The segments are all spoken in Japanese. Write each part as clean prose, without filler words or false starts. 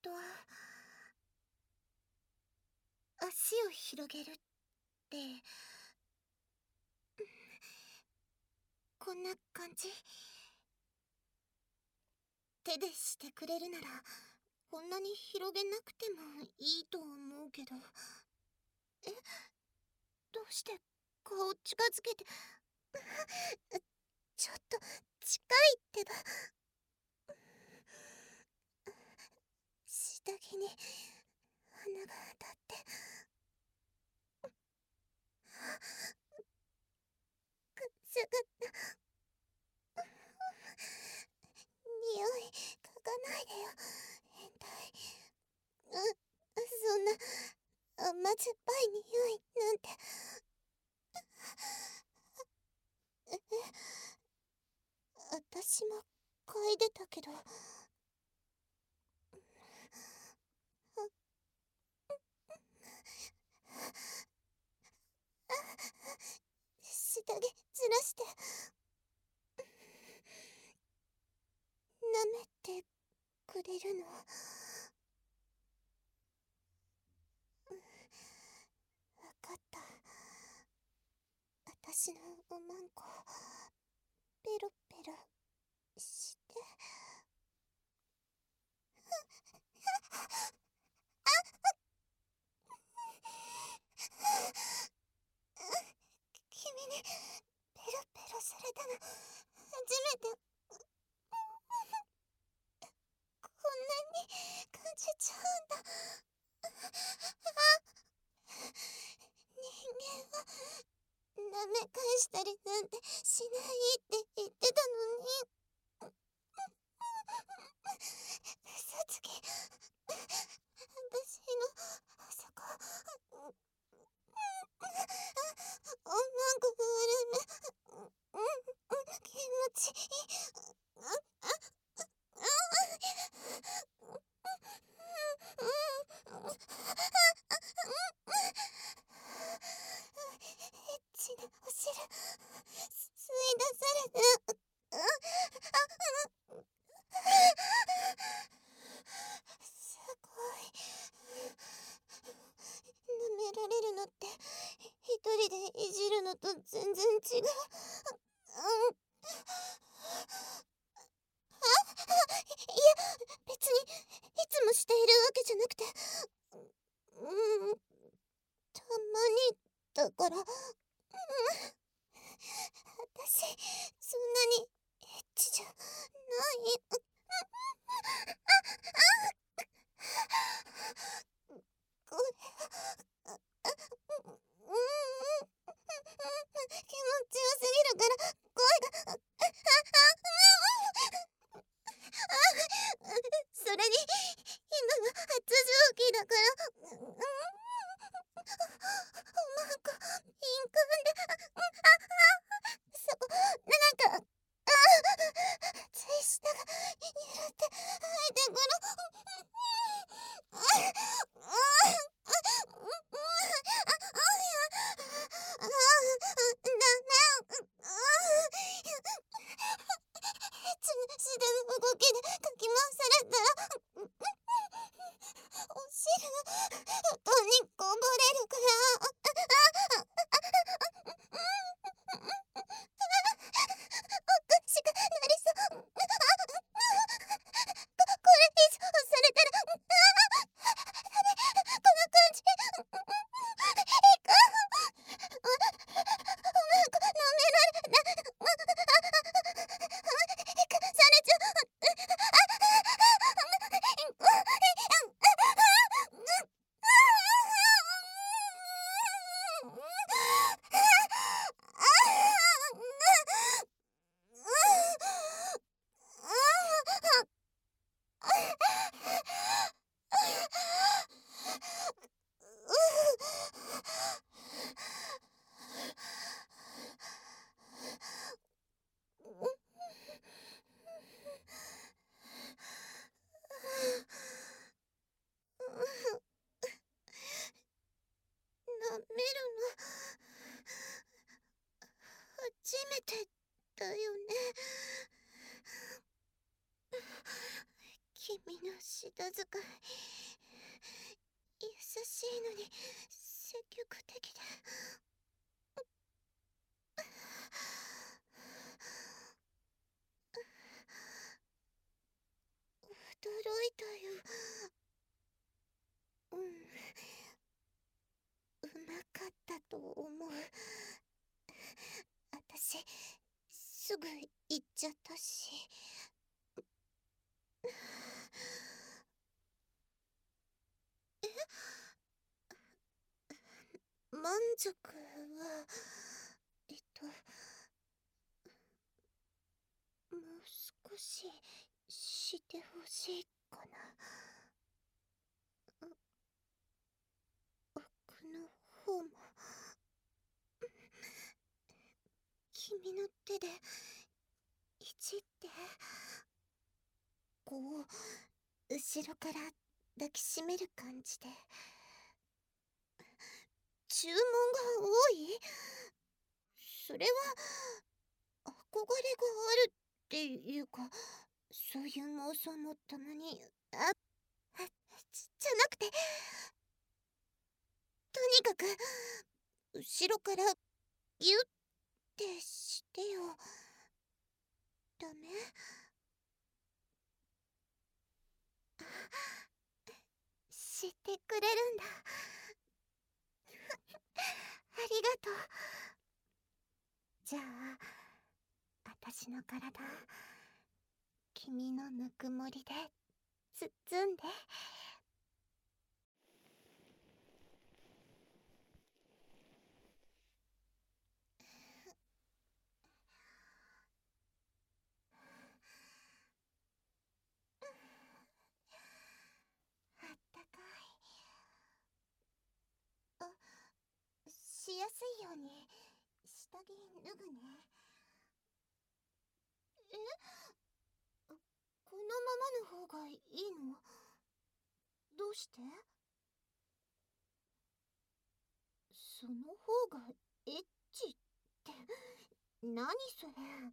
と、足を広げるって、こんな感じ？手でしてくれるなら、こんなに広げなくてもいいと思うけど。え、どうして顔近づけて。ちょっと近いってば。下着に花が当たって。くすぐった。匂い嗅がないでよ、変態。そんな甘酸っぱい匂いなんて。私も嗅いでたけど。下着ずらして舐めてくれるの？わかった。私のおまんこペロペロして。君にペロペロされたの初めて。こんなに感じちゃうんだ。人間は舐め返したりなんてしないって言ってたのに。嘘つき。私のそこおまんこが悪め。気持ちいい。エッチなお汁吸い出されて。すごい。舐められるのって一人でいじるのと全然違う。いや、別にいつもしているわけじゃなくて、たまにだから。私そんなにエッチじゃない。これ気持ちよすぎるから声が。それに今が発情期だから。おまんこ敏感で。そこなんかつい下が揺れて入ってくる。しての動きでかき回されたらお汁が布団にこぼれるから。おかしくなりそう。これ舌遣い優しいのに積極的で驚いたよ。うまかったと思う。私すぐ行っちゃったし。満足はもう少ししてほしいかな。奥の方も君の手でいじって、こう後ろから抱きしめる感じで。注文が多い？それは憧れがあるっていうか、そういう妄想もたまにじゃなくて、とにかく後ろからギュッてしてよ。ダメ？してくれるんだ。ありがとう。じゃあ私の体君のぬくもりで包んで。あったかい。しやすいように下着脱ぐね。このままの方がいいの？どうして？その方がエッチって何それ。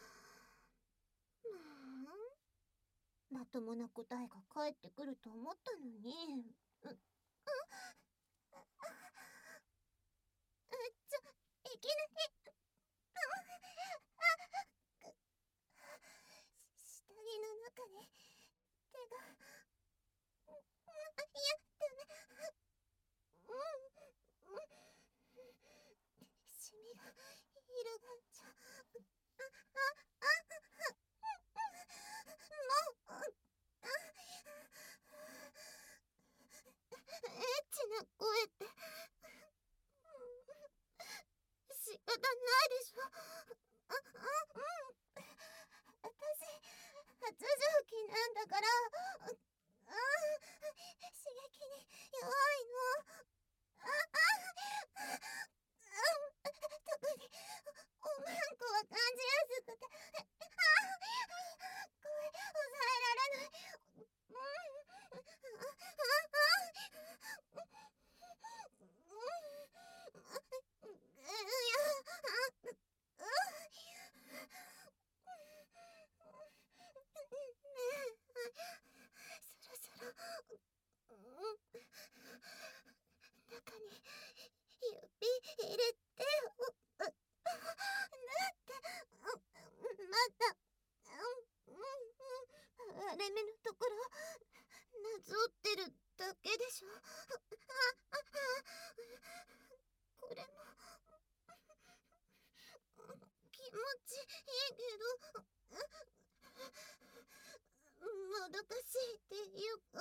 まともな答えが返ってくると思ったのに。いきなり下着の中に手が。いや、ダメ。シミが広がっちゃう。もうエッチな声って仕方ないでしょ。私発情期なんだから。刺激に弱いの。特におまんこは感じやすくて声抑えられない。そろそろ中に指入れてよ。だってまだ割れ目のところなぞってるだけでしょ。これも気持ちいいけどもどかしいっていうか、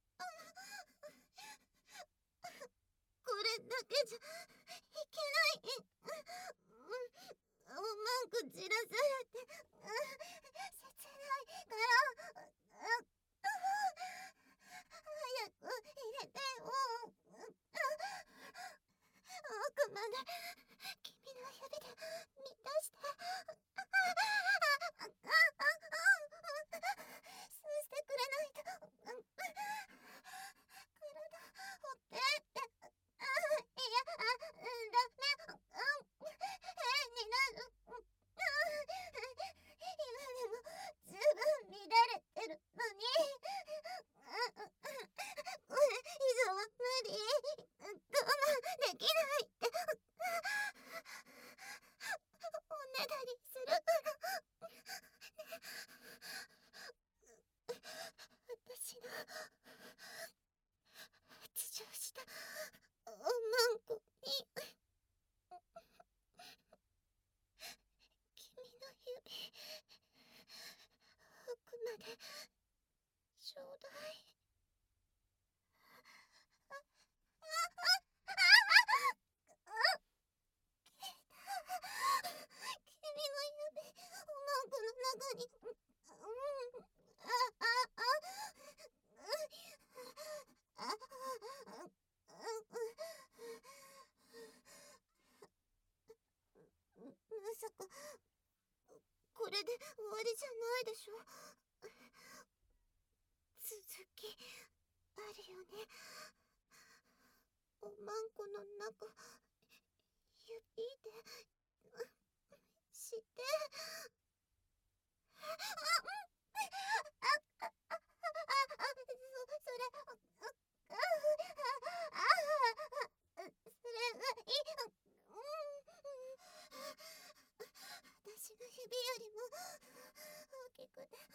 これだけじゃいけない。おまんこじらされて切ないから。早く入れてよ。奥まで君の指で満たして。そうしてくれないとの発情したおまんこに君の指奥までちょうだい。君の指おまんこの中にまさかこれで終わりじゃないでしょ。続きあるよね。おまんこの中指でして私の指よりも大きくて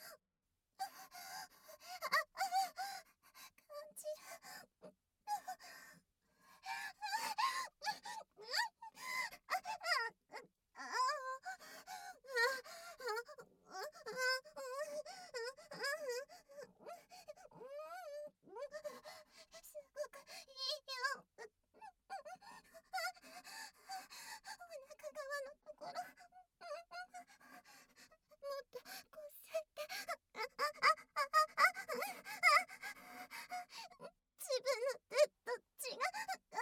感じる。すごくいいよ。お腹側のところもっとこすって自分の手と血が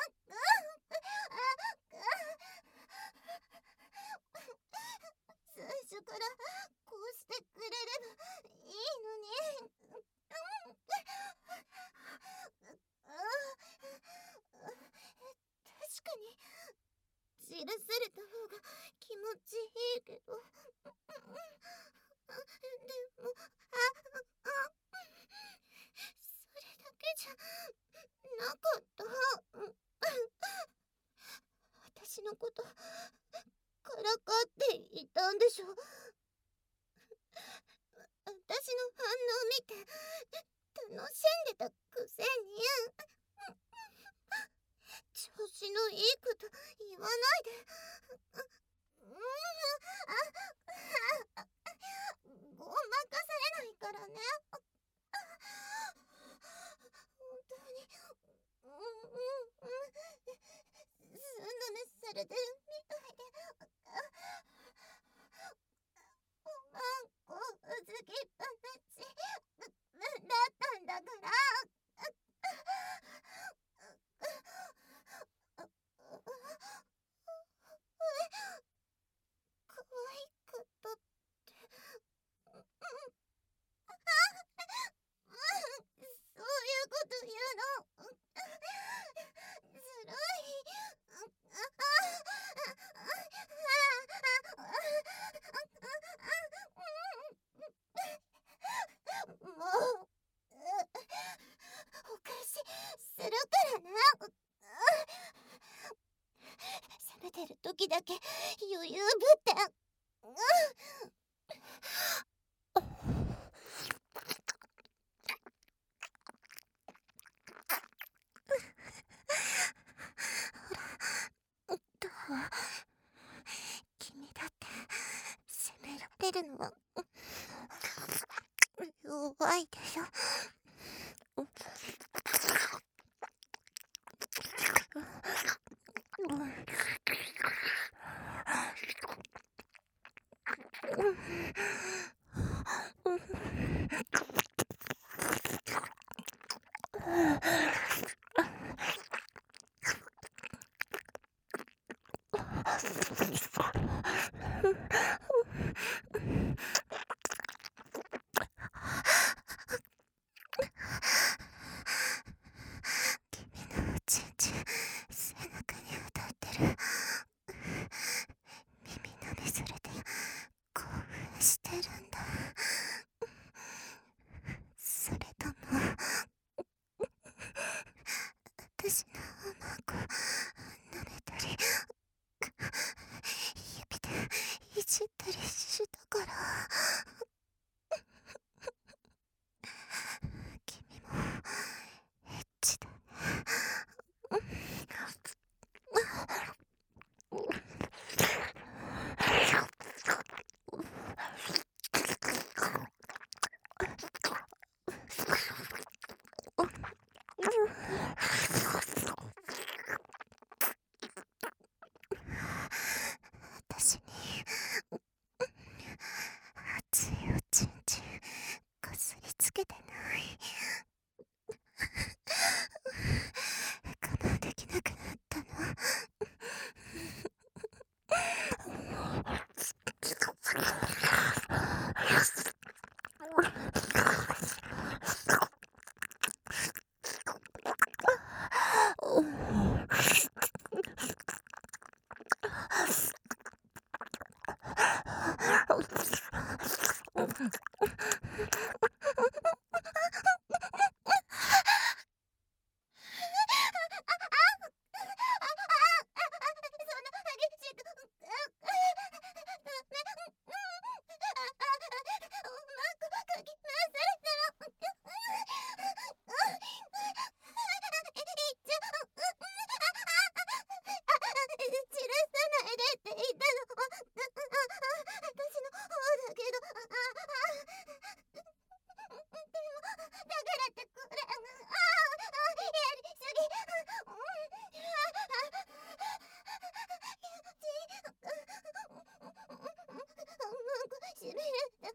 最初からこうしてくれればいいのに。確かにじらされた方が気持ちいいけど、でもそれだけじゃなかった。私のことからかっていたんでしょ。私の反応見て楽しんでたくせに調子のいいこと言わないで。ごまかされないからね。本当に寸止めされてるみたいで。おまんこうずきっぱなしだったんだから。可愛かったって。そういうこと言うのずるい。もうお返しするからな。冷めてる時だけ余裕ぶってどう？君だって責められるのは弱いでしょ。 てくれ。やりすぎ。しびれた。